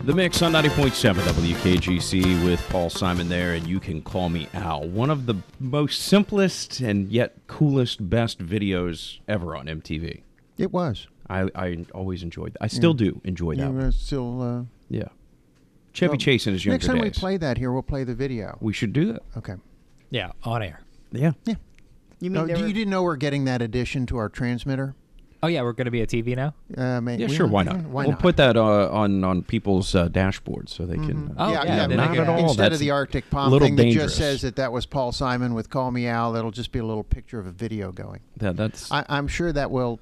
The Mix on 90.7 WKGC with Paul Simon there, and you can call me Al. One of the most simplest and yet coolest, best videos ever on MTV. It was. I always enjoyed that. I still do enjoy that. You still. Yeah. Chevy Chase in his younger Next time we days. play that here, we'll play the video. We should do that. Okay. Yeah, on air. Yeah. Yeah. You mean You didn't know we're getting that addition to our transmitter? Oh, yeah, we're going to be a TV now? Yeah, sure. Why not? Why we'll not? put that on people's dashboards so they can. Oh, yeah, yeah, not at all. Instead That's of the Arctic Palm little thing that dangerous. just says that was Paul Simon with Call Me Al, that'll just be a little picture of a video going. Yeah, that's. I'm sure that will.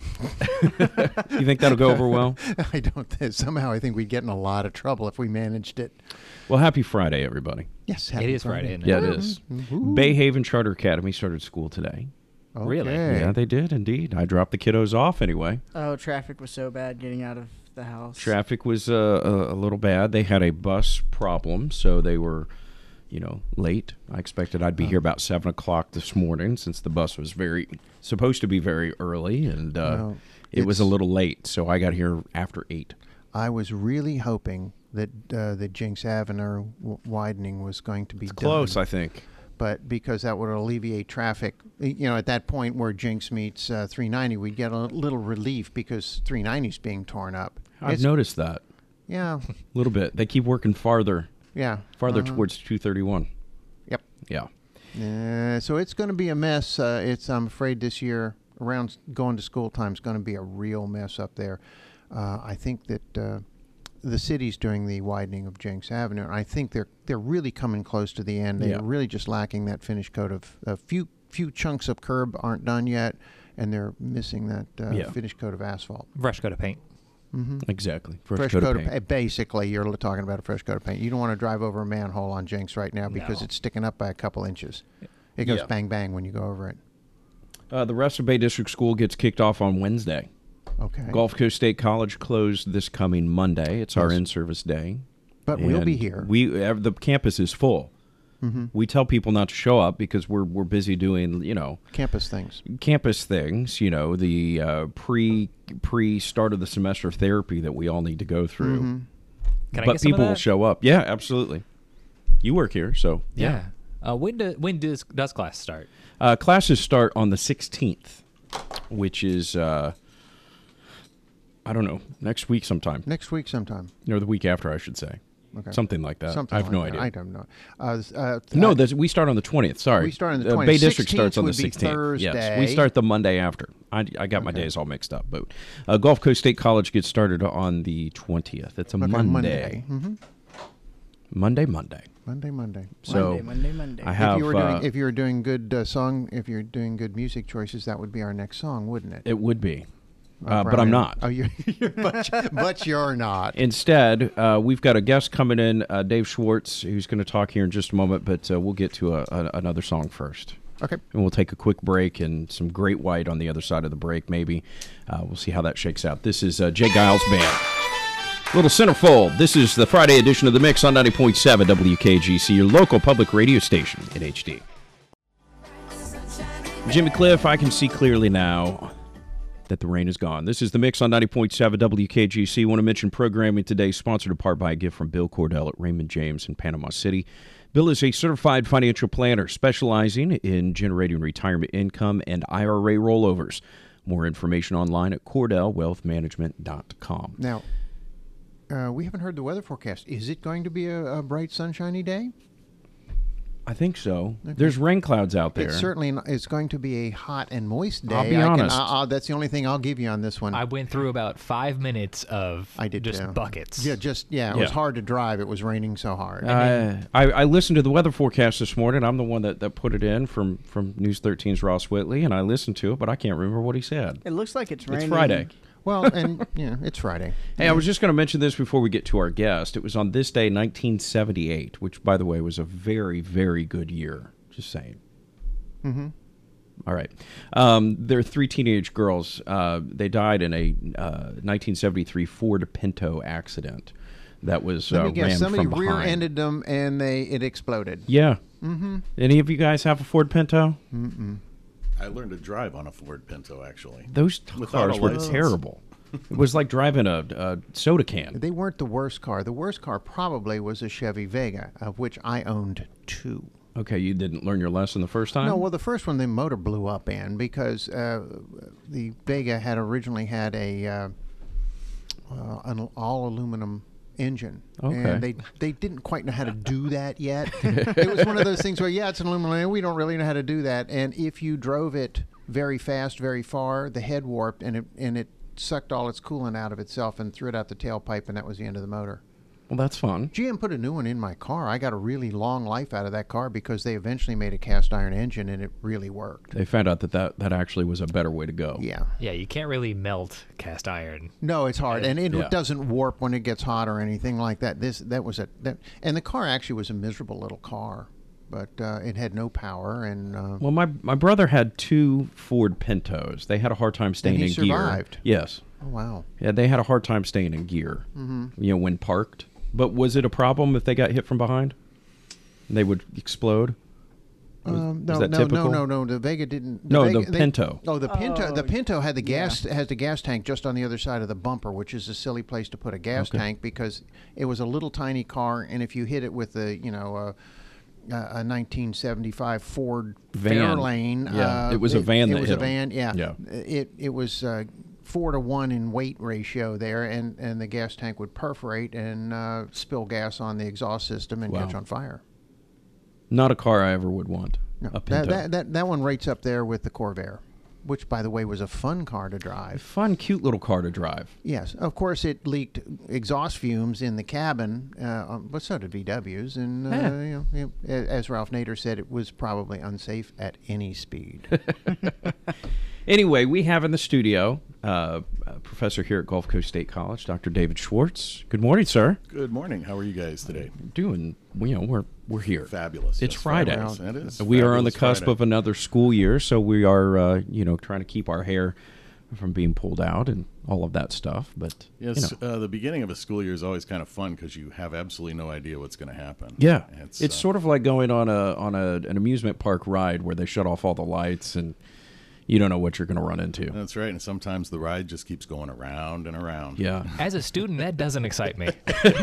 You think that'll go over well? I don't. Somehow I think we'd get in a lot of trouble if we managed it. Well, happy Friday, everybody. Yes, It is Friday, isn't it? Yeah, it is. Bay Haven Charter Academy started school today. Okay. Really? Yeah, they did indeed. I dropped the kiddos off anyway. Oh, traffic was so bad getting out of the house. Traffic was a little bad. They had a bus problem, so they were, late. I expected I'd be here about 7 o'clock this morning since the bus was supposed to be very early, and it was a little late, so I got here after 8. I was really hoping that the Jinx Avenue widening was going to be done. Close, I think. But because that would alleviate traffic, at that point where Jinx meets 390, we'd get a little relief because 390 is being torn up. I've noticed that. Yeah. A little bit. They keep working farther towards 231. Yep. Yeah. So it's going to be a mess. I'm afraid this year around going to school time is going to be a real mess up there. I think that the city's doing the widening of Jenks Avenue, and I think they're really coming close to the end. They're really just lacking that finish coat of a few chunks of curb aren't done yet, and they're missing that finish coat of asphalt. Fresh coat of paint. Mm-hmm. Exactly. Fresh coat of paint. Basically, you're talking about a fresh coat of paint. You don't want to drive over a manhole on Jenks right now because it's sticking up by a couple inches. It goes bang, bang when you go over it. The rest of Bay District School gets kicked off on Wednesday. Okay. Gulf Coast State College closed this coming Monday. It's our in-service day. But we'll be here. The campus is full. Mm-hmm. We tell people not to show up because we're busy doing, campus things. The pre start of the semester therapy that we all need to go through. Mm-hmm. Can I But get some of people will that? show up. Yeah, absolutely. You work here, so Yeah. When does class start? Classes start on the 16th, which is I don't know, next week sometime. Next week sometime. Or the week after, I should say. Okay. Something like that. Something I have like no that. idea. I don't know. No, we start on the 20th. Sorry. We start on the 20th. Bay District 16th starts on the would be 16th. Yes, Thursday. we start the Monday after. I got my days all mixed up. But Gulf Coast State College gets started on the 20th. It's a Monday. Mm-hmm. Monday. Monday. So Monday. I have. If you were doing good if you're doing good music choices, that would be our next song, wouldn't it? It would be. Brian. But I'm not. Oh, but you're not. Instead, we've got a guest coming in, Dave Schwartz, who's going to talk here in just a moment, but we'll get to another song first. Okay. And we'll take a quick break and some Great White on the other side of the break, maybe. We'll see how that shakes out. This is Jay Giles Band. Little Centerfold. This is the Friday edition of The Mix on 90.7 WKGC, your local public radio station in HD. Jimmy Cliff, I can see clearly now that the rain is gone. This is The Mix on 90.7 WKGC. Want to mention programming today sponsored in part by a gift from Bill Cordell at Raymond James in Panama City. Bill is a certified financial planner specializing in generating retirement income and IRA rollovers. More information online at CordellWealthManagement.com. Now, we haven't heard the weather forecast. Is it going to be a bright, sunshiny day? I think so. Okay. There's rain clouds out there. It's going to be a hot and moist day. I'll be honest. That's the only thing I'll give you on this one. I went through about 5 minutes of buckets. Yeah, it was hard to drive. It was raining so hard. I listened to the weather forecast this morning. I'm the one that put it in from News 13's Ross Whitley, and I listened to it, but I can't remember what he said. It looks like it's raining. It's Friday. Well, and it's Friday. Hey, I was just going to mention this before we get to our guest. It was on this day, 1978, which, by the way, was a very, very good year. Just saying. Mm-hmm. All right. There are 3 teenage girls. They died in a 1973 Ford Pinto accident that was Let me guess, ran somebody from behind. rear-ended them and it exploded. Yeah. Mm-hmm. Any of you guys have a Ford Pinto? Mm-mm. I learned to drive on a Ford Pinto, actually. Those Without cars a were license. terrible. It was like driving a soda can. They weren't the worst car. The worst car probably was a Chevy Vega, of which I owned 2. Okay, you didn't learn your lesson the first time? No, well, the first one the motor blew up in because the Vega had originally had an all aluminum engine. Okay. And they didn't quite know how to do that yet. It was one of those things where, yeah, it's an aluminum, and we don't really know how to do that. And if you drove it very fast, very far, the head warped, and it sucked all its coolant out of itself and threw it out the tailpipe, and that was the end of the motor. Well, that's fun. GM put a new one in my car. I got a really long life out of that car because they eventually made a cast iron engine, and it really worked. They found out that actually was a better way to go. Yeah. Yeah, you can't really melt cast iron. No, it's hard, and it Yeah. doesn't warp when it gets hot or anything like that. And the car actually was a miserable little car, but it had no power, and Well, my brother had 2 Ford Pintos. They had a hard time staying he in survived. gear. Yes. oh wow. Yeah, they had a hard time staying in gear. Mm-hmm. When parked. But was it a problem if they got hit from behind? They would explode? Was that typical? No. The Vega didn't. The Pinto. The Pinto. The Pinto had the yeah. has the gas tank just on the other side of the bumper, which is a silly place to put a gas tank because it was a little tiny car, and if you hit it with a 1975 Ford Van. Fairlane, Yeah, it was a van that It was hit a van. 'em. Yeah. Yeah. It was 4-to-1 in weight ratio there, and the gas tank would perforate and spill gas on the exhaust system and Wow. catch on fire. Not a car I ever would want. No, A Pinto. that one rates up there with the Corvair, which, by the way, was a fun car to A drive. fun, cute little car to drive. Yes, of course, it leaked exhaust fumes in the cabin, but so did VWs. And as Ralph Nader said, it was probably unsafe at any speed. Anyway, we have in the studio a professor here at Gulf Coast State College, Dr. David Schwartz. Good morning, sir. Good morning. How are you guys today? Doing, we're here. Fabulous. It's Yes, Friday. fabulous. It is. We are on the Fabulous cusp Friday. of another school year, so we are, trying to keep our hair from being pulled out and all of that stuff. But Yes, the beginning of a school year is always kind of fun because you have absolutely no idea what's going to happen. yeah, It's, it's sort of like going on an amusement park ride where they shut off all the lights and you don't know what you're going to run into. That's right. And sometimes the ride just keeps going around and around. Yeah. As a student, that doesn't excite me.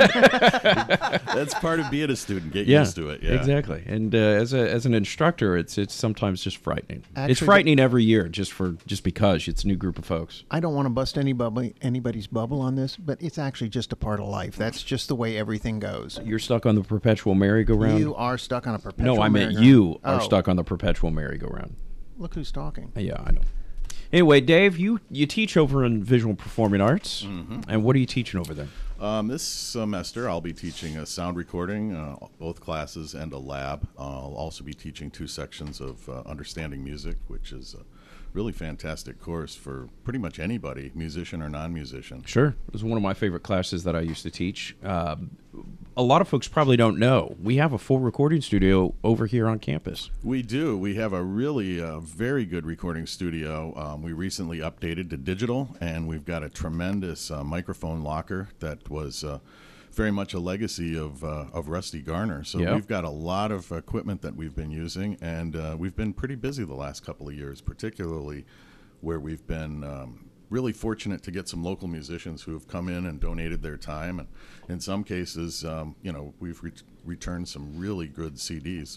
That's part of being a student. Get used to it. Yeah. Exactly. And as an instructor, it's sometimes just frightening. It's Actually, frightening every year just because it's a new group of folks. I don't want to bust anybody's bubble on this, but it's actually just a part of life. That's just the way everything goes. You're stuck on the perpetual merry-go-round? You are stuck on a perpetual No, I meant merry-go-round. you are Oh, stuck on the perpetual merry-go-round. Look who's talking. Yeah, I know. Anyway, Dave, you teach over in Visual and Performing Arts, and what are you teaching over there? This semester, I'll be teaching sound recording, both classes, and a lab. I'll also be teaching 2 sections of understanding music, which is a really fantastic course for pretty much anybody, musician or non-musician. Sure. It was one of my favorite classes that I used to teach. A lot of folks probably don't know. We have a full recording studio over here on campus. We do. We have a really very good recording studio. We recently updated to digital, and we've got a tremendous microphone locker that was very much a legacy of Rusty Garner. So Yeah. we've got a lot of equipment that we've been using, and we've been pretty busy the last couple of years, particularly where we've been really fortunate to get some local musicians who have come in and donated their time. And in some cases, we've returned some really good CDs.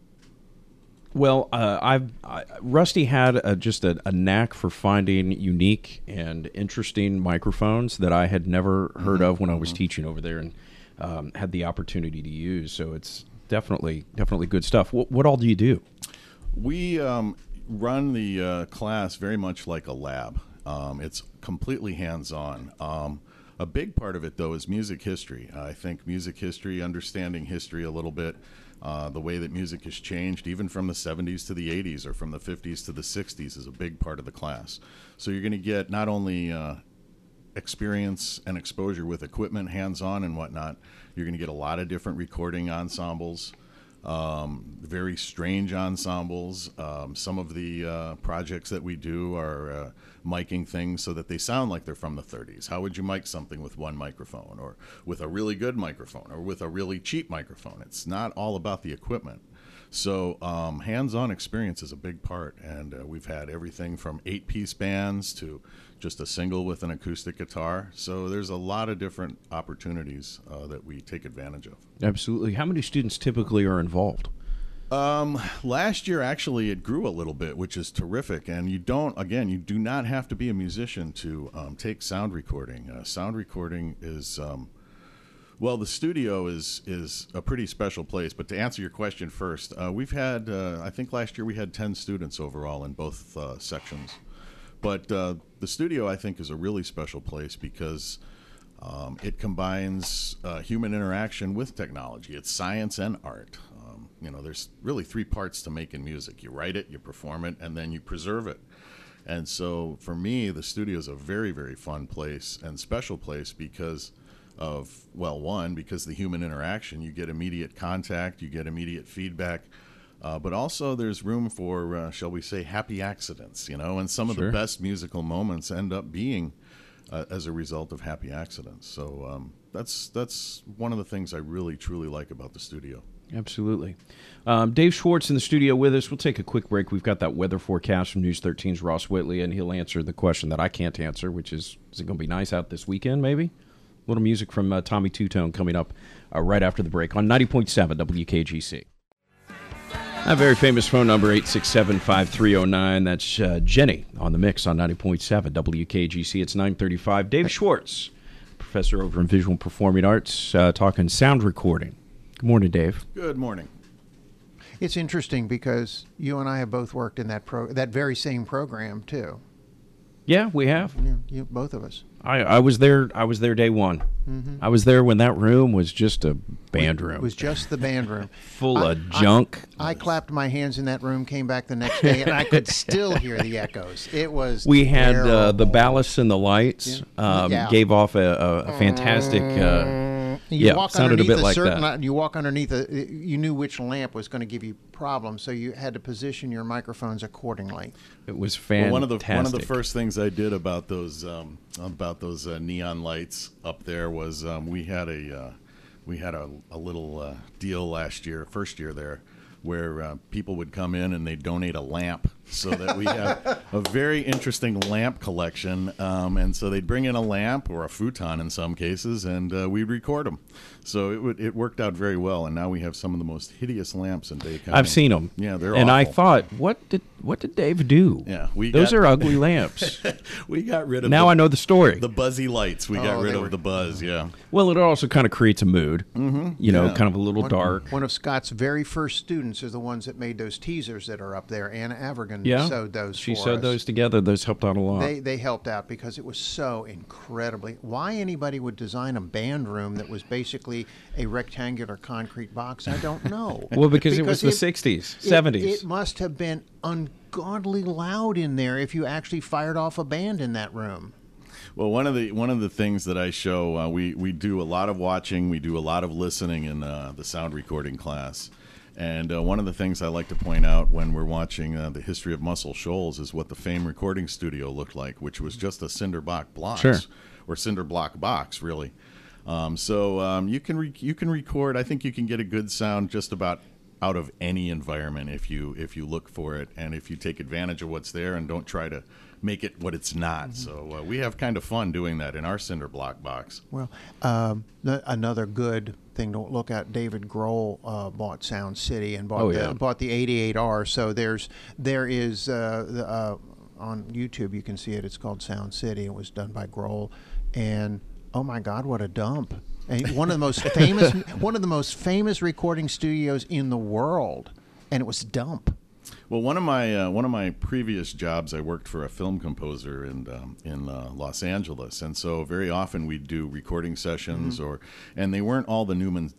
Well, Rusty had just a knack for finding unique and interesting microphones that I had never heard of when I was teaching over there and had the opportunity to use. So it's definitely good stuff. What all do you do? We run the class very much like a lab. It's completely hands-on. A big part of it, though, is music history. I think music history, understanding history a little bit, the way that music has changed, even from the 70s to the 80s or from the 50s to the 60s, is a big part of the class. So you're going to get not only experience and exposure with equipment, hands-on and whatnot, you're going to get a lot of different recording ensembles, very strange ensembles. Some of the projects that we do are miking things so that they sound like they're from the 30s. How would you mic something with one microphone, or with a really good microphone, or with a really cheap microphone? It's not all about the equipment. So hands-on experience is a big part, and we've had everything from 8-piece bands to just a single with an acoustic guitar. So there's a lot of different opportunities that we take advantage of. Absolutely. How many students typically are involved? Last year, actually, it grew a little bit, which is terrific. And you do not have to be a musician to take sound recording. Sound recording is... Well, the studio is a pretty special place, but to answer your question first, we've had, I think last year we had 10 students overall in both sections. But the studio, I think, is a really special place because it combines human interaction with technology. It's science and art. There's really 3 parts to making music. You write it, you perform it, and then you preserve it. And so for me, the studio is a very, very fun place and special place because of, well, one, because the human interaction, you get immediate contact, you get immediate feedback, but also there's room for, shall we say, happy accidents, and some of the best musical moments end up being as a result of happy accidents. So that's one of the things I really, truly like about the studio. Absolutely. Dave Schwartz in the studio with us. We'll take a quick break. We've got that weather forecast from News 13's Ross Whitley, and he'll answer the question that I can't answer, which is it going to be nice out this weekend, maybe? A little music from Tommy Two-Tone coming up right after the break on 90.7 WKGC. A very famous phone number, 867-5309. That's Jenny on the mix on 90.7 WKGC. It's 9:35. Dave Schwartz, professor over in Visual and Performing Arts, talking sound recording. Good morning, Dave. Good morning. It's interesting because you and I have both worked in that very same program too. Yeah, we have. You both of us. I was there. I was there day one. Mm-hmm. I was there when that room was just a band room. It was just the band room, full of junk. I clapped my hands in that room. Came back the next day, and I could still hear the echoes. It was. We had the ballasts and the lights. Gave off a fantastic. Sounded a bit like that. You walk underneath you knew which lamp was going to give you problems, so you had to position your microphones accordingly. It was fantastic. Well, one of the first things I did about those neon lights up there was we had a little deal first year there, where people would come in and they'd donate a lamp, so that we have a very interesting lamp collection. And so they'd bring in a lamp or a futon in some cases, and we'd record them. So it worked out very well. And now we have some of the most hideous lamps in Dade County. I've seen them. Yeah, they're and awful. I thought, what did Dave do? Yeah, those are ugly lamps. We got rid of. Now I know the story. The buzzy lights. We got rid of the buzz. Yeah. Well, it also kind of creates a mood. Mm-hmm. Kind of a little dark. One of Scott's very first students is the ones that made those teasers that are up there. Anna Avergan sewed those. She sewed those together. Those helped out a lot. They helped out because it was so incredibly. Why anybody would design a band room that was basically a rectangular concrete box, I don't know. Well, because it was the 60s, 70s. It must have been ungodly loud in there if you actually fired off a band in that room. Well, one of the things that I show, we do a lot of watching, we do a lot of listening in the sound recording class. And one of the things I like to point out when we're watching the history of Muscle Shoals is what the Fame recording studio looked like, which was just a cinder block or cinder block box, really. So you can record. I think you can get a good sound just about out of any environment if you look for it, and if you take advantage of what's there and don't try to make it what it's not. Mm-hmm. So we have kind of fun doing that in our cinder block box. Well, another good thing to look at, David Grohl bought Sound City and bought the 88R. So there is on YouTube you can see it. It's called Sound City. It was done by Grohl, and oh my God, what a dump! And one of the most famous recording studios in the world, and it was dump. Well, one of my previous jobs, I worked for a film composer in Los Angeles, and so very often we'd do recording sessions, mm-hmm. and they weren't all the Newman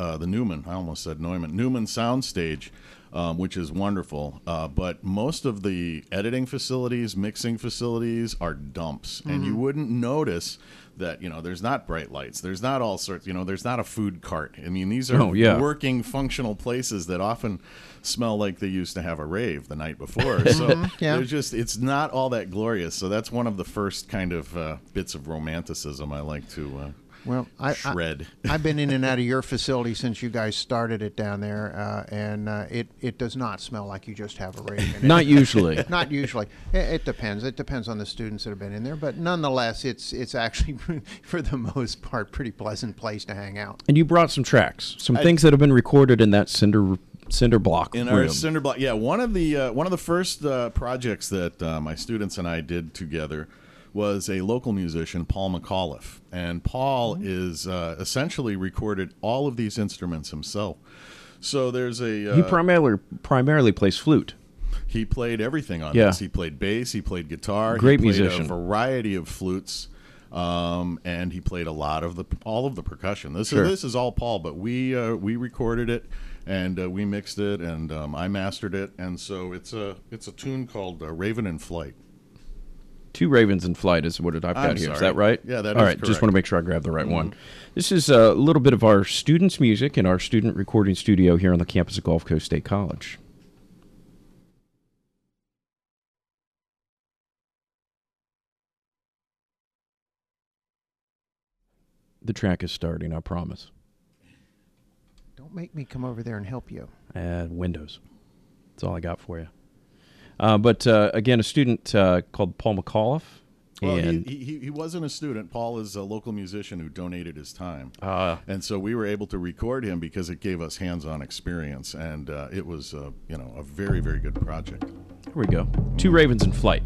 soundstage, which is wonderful, but most of the editing facilities, mixing facilities are dumps, mm-hmm. and you wouldn't notice that, there's not bright lights, there's not all sorts, there's not a food cart. I mean, these are working, functional places that often smell like they used to have a rave the night before. So it's not all that glorious. So that's one of the first kind of bits of romanticism I like to Well, shred. I've been in and out of your facility since you guys started it down there, and it does not smell like you just have a rave in it. Not usually. Not usually. It depends. It depends on the students that have been in there, but nonetheless, it's actually, for the most part, pretty pleasant place to hang out. And you brought some tracks, some things that have been recorded in that cinder block in room. our cinder block. Yeah, one of the first projects that my students and I did together was a local musician, Paul McAuliffe, and Paul is essentially recorded all of these instruments himself. So there's a he primarily plays flute. He played everything on this. He played bass, he played guitar, Great he played musician. a variety of flutes. And he played all of the percussion. This is all Paul, but we recorded it and we mixed it and I mastered it, and so it's a tune called Raven in Flight. Two Ravens in Flight is what I've got here. Is that right? Yeah, that is all right. correct. Just want to make sure I grab the right one. This is a little bit of our students' music in our student recording studio here on the campus of Gulf Coast State College. The track is starting, I promise. Don't make me come over there and help you. Windows. That's all I got for you. But again, a student called Paul McAuliffe. Well, and he wasn't a student. Paul is a local musician who donated his time. And so we were able to record him because it gave us hands-on experience. And it was, a very, very good project. Here we go. Two Ravens in Flight.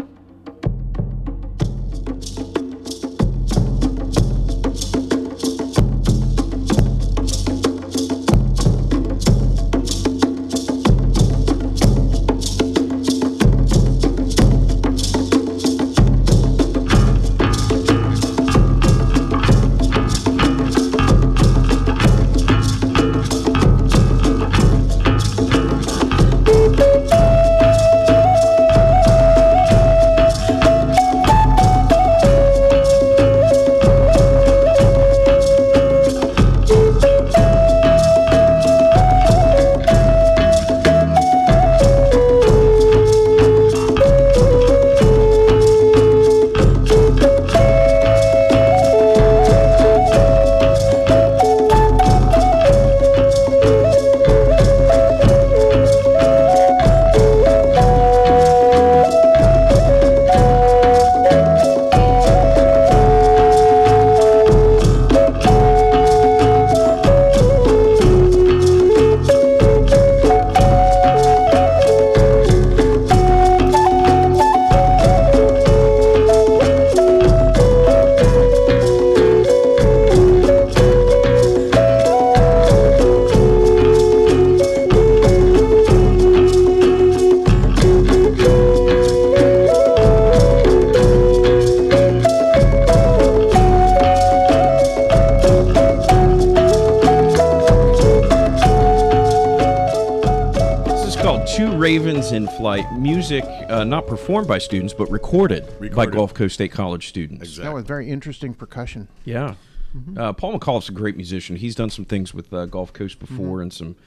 Two Ravens in Flight, music not performed by students, but recorded by Gulf Coast State College students. Exactly. That was very interesting percussion. Yeah. Paul McAuliffe's a great musician. He's done some things with Gulf Coast before and some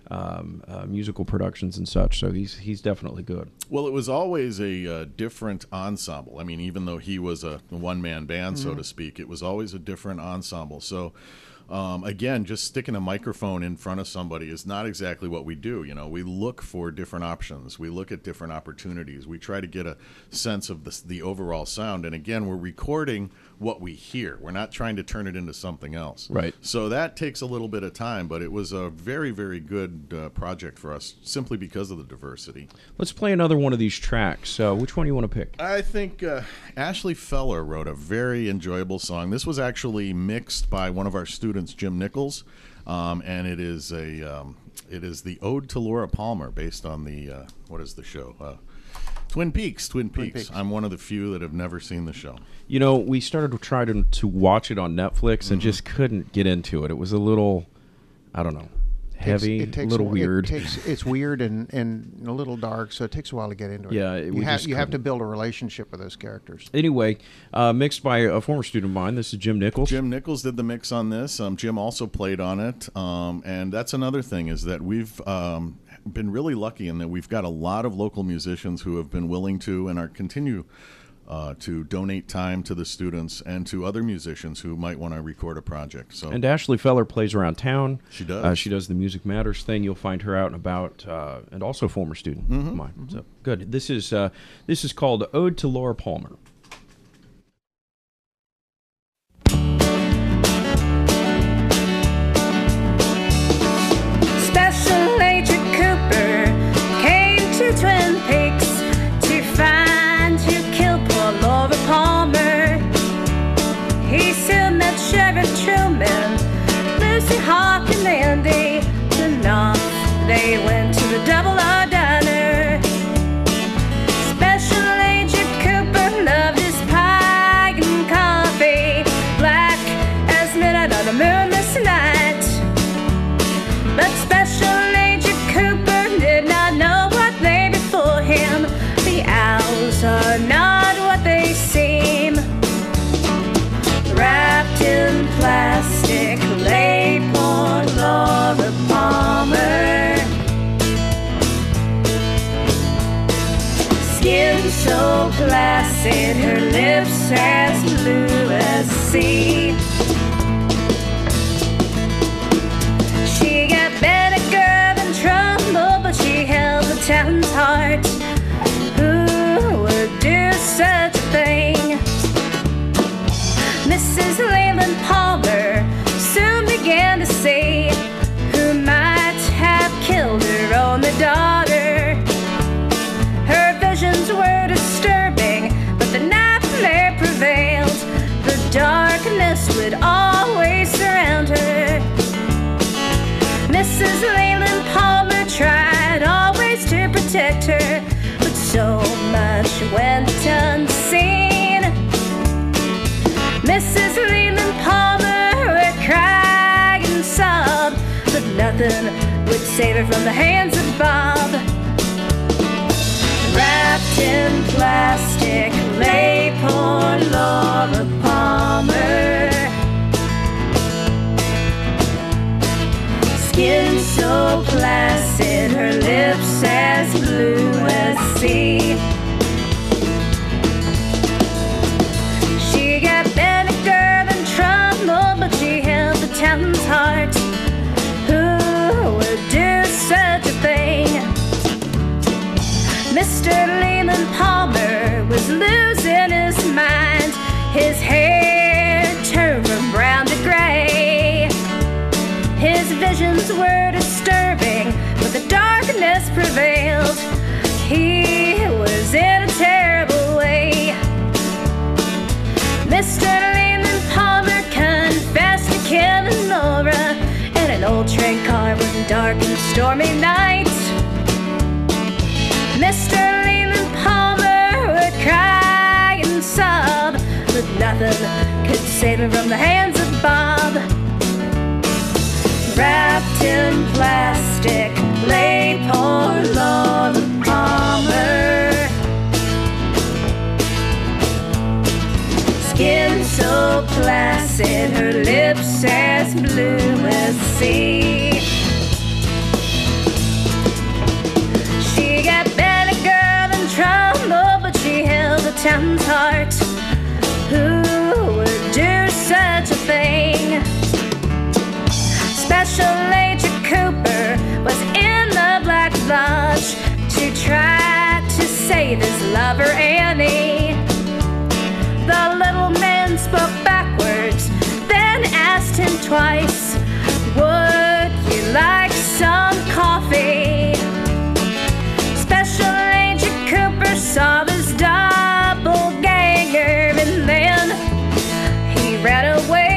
musical productions and such, so he's definitely good. Well, it was always a different ensemble. I mean, even though he was a one-man band, so to speak, it was always a different ensemble. So again, just sticking a microphone in front of somebody is not exactly what we do. You know, we look for different options. We look at different opportunities. We try to get a sense of the overall sound. And again, we're recording what we hear. We're not trying to turn it into something else. Right. So that takes a little bit of time, but it was a very, very good project for us simply because of the diversity. Let's play another one of these tracks. Which one do you want to pick? I think Ashley Feller wrote a very enjoyable song. This was actually mixed by one of our students, Jim Nichols, and it is the Ode to Laura Palmer, based on the what is the show? Twin Peaks. I'm one of the few that have never seen the show. You know, we started to try to watch it on Netflix and just couldn't get into it. It was a little, I don't know, heavy, a little weird. It's weird and a little dark, so it takes a while to get into it. Yeah, you have to build a relationship with those characters. Anyway, mixed by a former student of mine. This is Jim Nichols. Jim Nichols did the mix on this. Jim also played on it, and that's another thing is that we've been really lucky in that we've got a lot of local musicians who have been willing to and are continue to donate time to the students and to other musicians who might want to record a project. So, and Ashley Feller plays around town. She does. She does the Music Matters thing. You'll find her out and about, and also a former student of mine. So good. This is called Ode to Laura Palmer. Special Agent Cooper came to Twin Peaks to find who killed poor Laura Palmer. He soon met Sheriff Truman, Lucy Hawk and Andy Knopf. They went to the Double R Diner. Special Agent Cooper loved his pie and coffee, black as midnight on a moonless night. But Special Agent Cooper did not know what lay before him. The owls are not what they seem. Wrapped in plastic lay poor Laura Palmer. Skin so placid, her lips as blue as sea. She got vinegar and trembled, but she held the town's heart. Who would do such a thing? Mrs. Leland Palmer soon began to see who might have killed her only daughter. Her visions were disturbing, but the nightmare prevailed. The darkness would always surround her. Mrs. Leland Palmer tried always to protect her, but so much went unseen. Mrs. Leland Palmer would cry and sob, but nothing would save her from the hands of Bob. Wrapped in plastic lay poor Laura Palmer. Skin so placid, her lips as blue as sea. She got vinegar and trembled, but she held the town's heart. Who would do such a thing? Mr. Leland Palmer was losing his mind. His hair turned from brown to gray. His visions were disturbing, but the darkness prevailed. He was in a terrible way. Mr. Leland Palmer confessed to killing Laura in an old train car one dark and stormy night. Mr. Leland Palmer would cry and sob, but nothing could save him from the hands of Bob. Wrapped in plastic lay poor Laura Palmer. Skin so placid, her lips as blue as sea. She got vinegar and trembled, but she held the town's heart. Who would do such a thing? Special Agent Cooper was in the Black Lodge to try to save his lover Annie. The little man spoke backwards, then asked him twice, would you like some coffee? Special Agent Cooper saw his doppelganger, and then he ran away.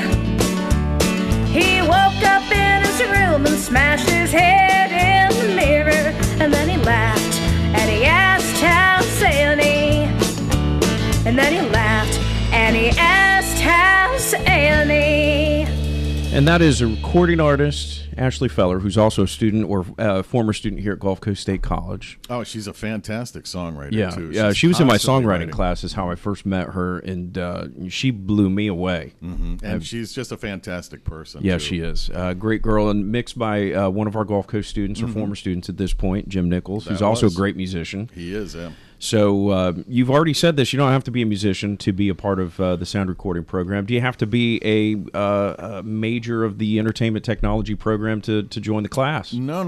He woke up in his room and smashed his head in the mirror, and then he laughed and he asked how's Annie. And then he laughed and he asked how's Annie. And that is a recording artist, Ashley Feller, who's also a student or former student here at Gulf Coast State College. Oh, she's a fantastic songwriter, yeah, too. Yeah, she was in my songwriting writing. class is how I first met her, and she blew me away. Mm-hmm. And she's just a fantastic person, yeah, too. she is. Great girl, and mixed by one of our Gulf Coast students or former students at this point, Jim Nichols, who's also a great musician. He is, yeah. So you've already said this. You don't have to be a musician to be a part of the sound recording program. Do you have to be a major of the entertainment technology program to join the class? No.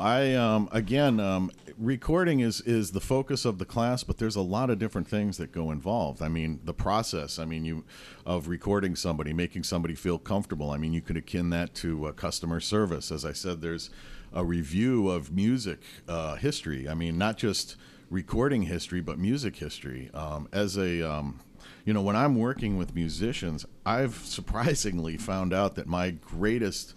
Recording is the focus of the class, but there's a lot of different things that go involved. I mean, the process, of recording somebody, making somebody feel comfortable. I mean, you could akin that to customer service. As I said, there's a review of music history. I mean, not just recording history, but music history. When I'm working with musicians, I've surprisingly found out that my greatest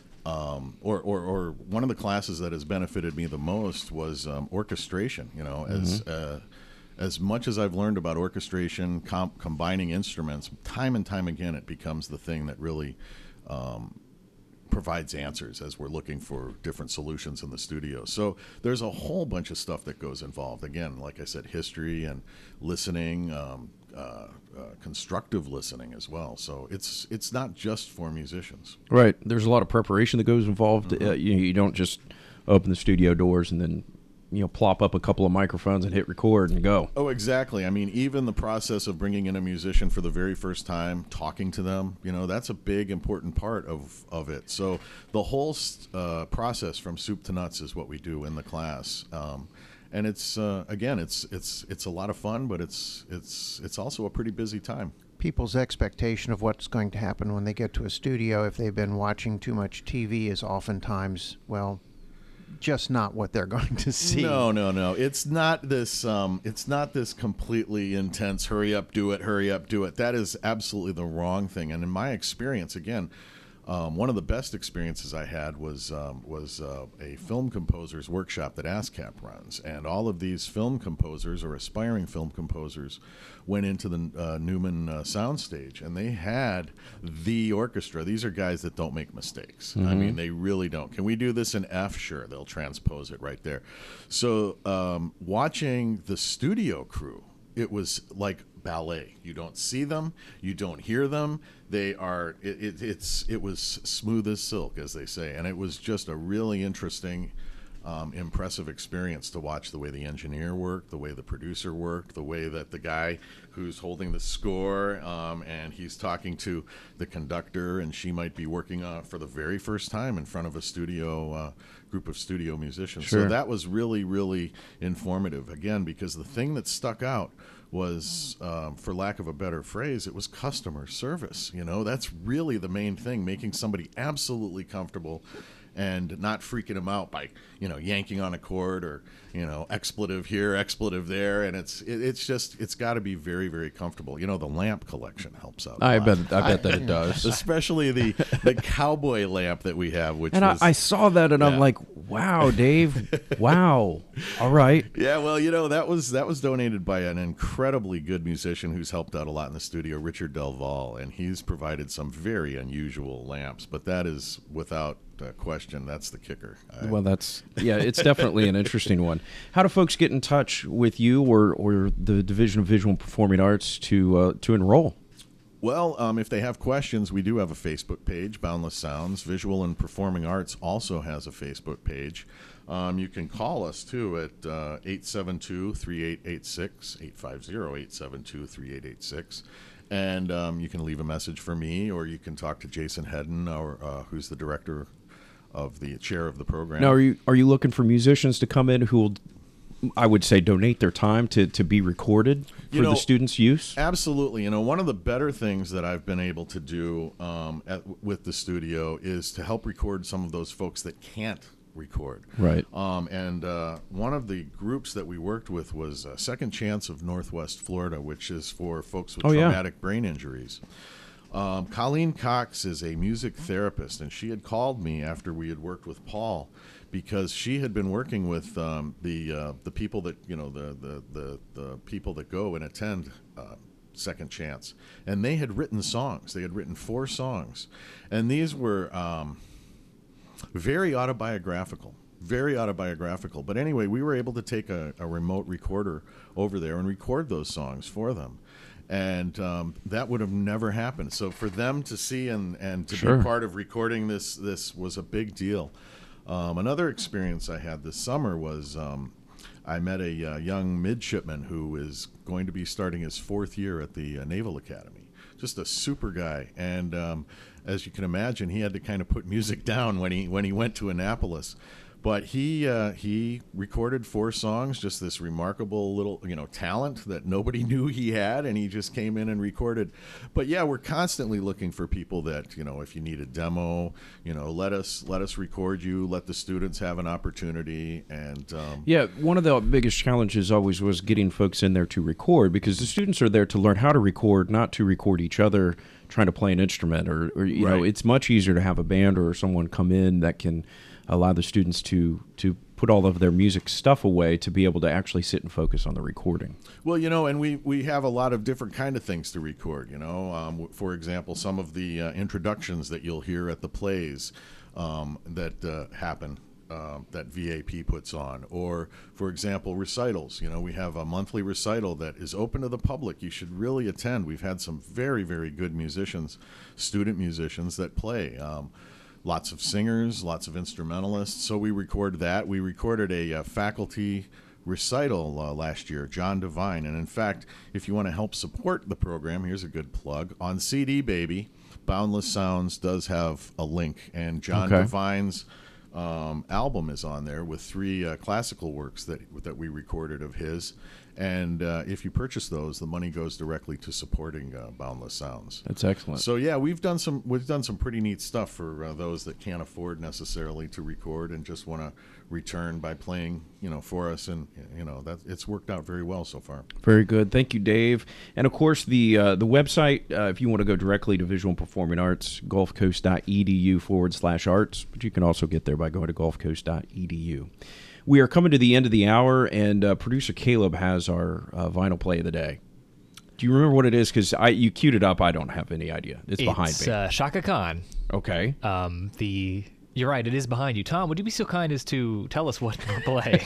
or one of the classes that has benefited me the most was orchestration. As much as I've learned about orchestration, combining instruments, time and time again, it becomes the thing that really provides answers as we're looking for different solutions in the studio. So there's a whole bunch of stuff that goes involved. Again, like I said, history and listening, constructive listening as well. So it's not just for musicians. Right. There's a lot of preparation that goes involved. Mm-hmm. You don't just open the studio doors and then plop up a couple of microphones and hit record and go. Oh, exactly. I mean, even the process of bringing in a musician for the very first time, talking to them, that's a big, important part of it. So the whole process from soup to nuts is what we do in the class. And it's again, it's a lot of fun, but it's also a pretty busy time. People's expectation of what's going to happen when they get to a studio, if they've been watching too much TV, is oftentimes, just not what they're going to see. No. It's not this. It's not this completely intense. Hurry up, do it. That is absolutely the wrong thing. And in my experience, again, one of the best experiences I had was a film composer's workshop that ASCAP runs, and all of these film composers or aspiring film composers went into the Newman soundstage, and they had the orchestra. These are guys that don't make mistakes. Mm-hmm. I mean, they really don't. Can we do this in F? Sure, they'll transpose it right there. So watching the studio crew, it was like ballet. You don't see them, you don't hear them. They are. It was smooth as silk, as they say, and it was just a really interesting, impressive experience to watch the way the engineer worked, the way the producer worked, the way that the guy who's holding the score and he's talking to the conductor, and she might be working for the very first time in front of a studio group of studio musicians. Sure. So that was really, really informative. Again, because the thing that stuck out was, for lack of a better phrase, it was customer service. That's really the main thing, making somebody absolutely comfortable and not freaking them out by, yanking on a cord or, expletive here, expletive there. And it's got to be very, very comfortable. The lamp collection helps out. I bet that it does. Especially the cowboy lamp that we have, which I saw that and I'm like, wow, Dave, wow. All right. Yeah, well, that was donated by an incredibly good musician who's helped out a lot in the studio, Richard Delval, and he's provided some very unusual lamps, but that is without question, that's the kicker. Well, it's definitely an interesting one. How do folks get in touch with you or the Division of Visual and Performing Arts to enroll? Well, if they have questions, we do have a Facebook page, Boundless Sounds. Visual and Performing Arts also has a Facebook page. You can call us, too, at 872-3886, 850-872-3886. And you can leave a message for me, or you can talk to Jason Hedden, who's the director of the chair of the program. Now, are you looking for musicians to come in who will, I would say, donate their time to be recorded for the students' use? Absolutely. One of the better things that I've been able to do with the studio is to help record some of those folks that can't record. Right. And one of the groups that we worked with was Second Chance of Northwest Florida, which is for folks with traumatic brain injuries. Colleen Cox is a music therapist, and she had called me after we had worked with Paul, because she had been working with the people that the people that go and attend Second Chance, and they had written songs. They had written 4 songs, and these were very autobiographical. But anyway, we were able to take a remote recorder over there and record those songs for them. And that would have never happened. So for them to see and to be part of recording this was a big deal. Another experience I had this summer was I met a young midshipman who is going to be starting his 4th year at the Naval Academy. Just a super guy, and as you can imagine, he had to kind of put music down when he went to Annapolis. But he recorded 4 songs, just this remarkable little talent that nobody knew he had, and he just came in and recorded. But yeah, we're constantly looking for people that if you need a demo, let us record you, let the students have an opportunity. And yeah, one of the biggest challenges always was getting folks in there to record, because the students are there to learn how to record, not to record each other trying to play an instrument, or you know, it's much easier to have a band or someone come in that can allow the students to put all of their music stuff away to be able to actually sit and focus on the recording. Well, and we have a lot of different kind of things to record, for example, some of the introductions that you'll hear at the plays that happen, that VAP puts on, or for example, recitals. We have a monthly recital that is open to the public. You should really attend. We've had some very, very good musicians, student musicians that play. Lots of singers, lots of instrumentalists. So we record that. We recorded a faculty recital last year, John Devine. And in fact, if you want to help support the program, here's a good plug. On CD Baby, Boundless Sounds does have a link. And John Devine's album is on there with 3 classical works that we recorded of his. And if you purchase those, the money goes directly to supporting Boundless Sounds. That's excellent. So yeah, we've done some pretty neat stuff for those that can't afford necessarily to record and just want to return by playing, for us, and that it's worked out very well so far. Very good. Thank you, Dave. And of course, the website, if you want to go directly to Visual and Performing Arts, gulfcoast.edu/arts, but you can also get there by going to gulfcoast.edu. We are coming to the end of the hour, and producer Caleb has our vinyl play of the day. Do you remember what it is? Because you queued it up. I don't have any idea. It's behind me. It's Chaka Khan. Okay. You're right. It is behind you. Tom, would you be so kind as to tell us what we're playing?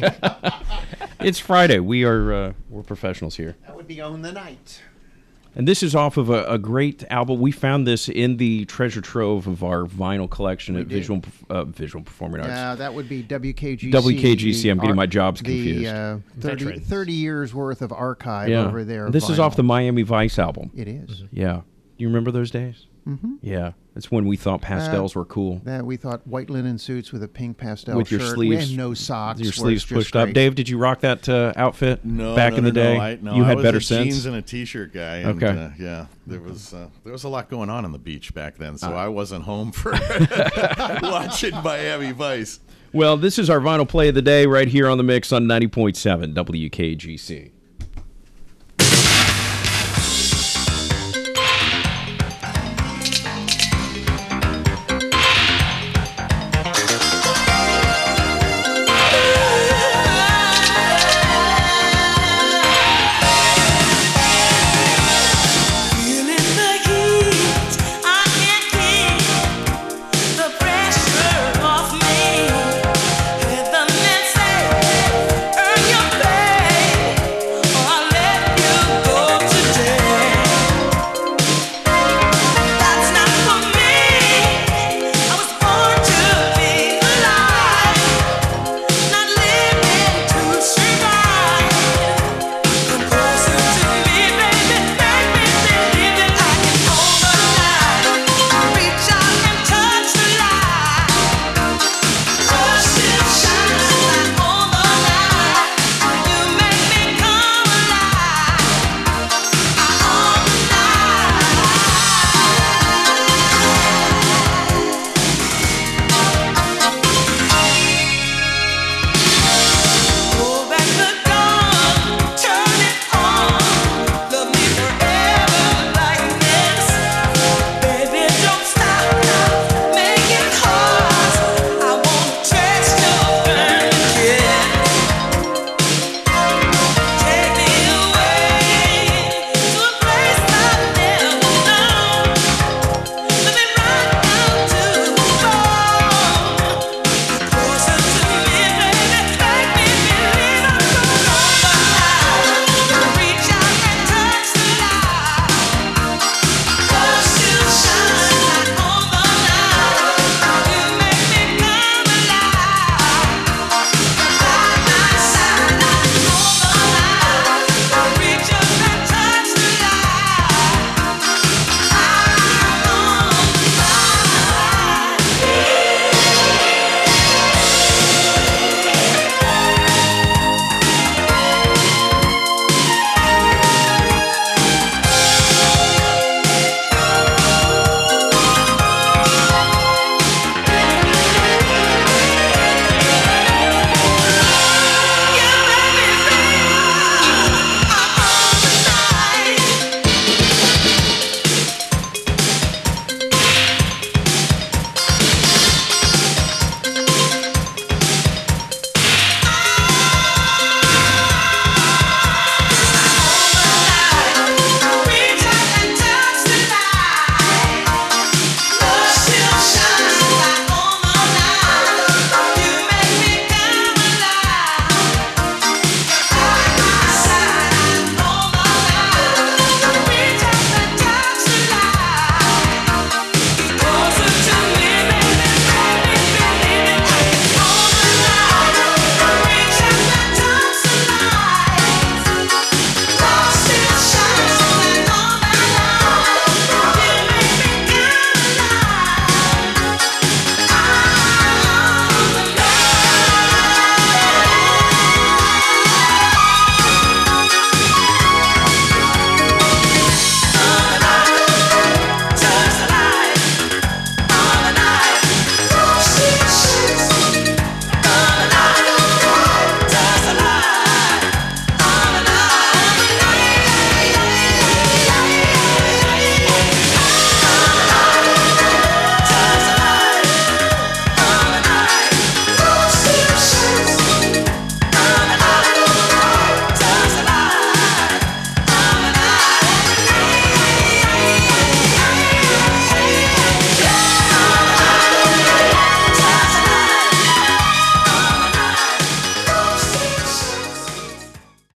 It's Friday. We're professionals here. That would be On the Night. And this is off of a great album. We found this in the treasure trove of our vinyl collection at Visual Performing Arts. Yeah, that would be WKGC. WKGC. I'm getting my jobs confused. 30 years worth of archive over there. This is off the Miami Vice album. It is. Mm-hmm. Yeah. You remember those days? Mm-hmm. Yeah. That's when we thought pastels were cool. That we thought white linen suits with a pink pastel with shirt. Your sleeves, we had no socks. Your sleeves pushed up. Dave, did you rock that outfit in the day? No, you had I was better a sense. Jeans and a t-shirt guy. And, okay. Yeah, there was a lot going on the beach back then, so I wasn't home for watching Miami Vice. Well, this is our vinyl play of the day right here on The Mix on 90.7 WKGC.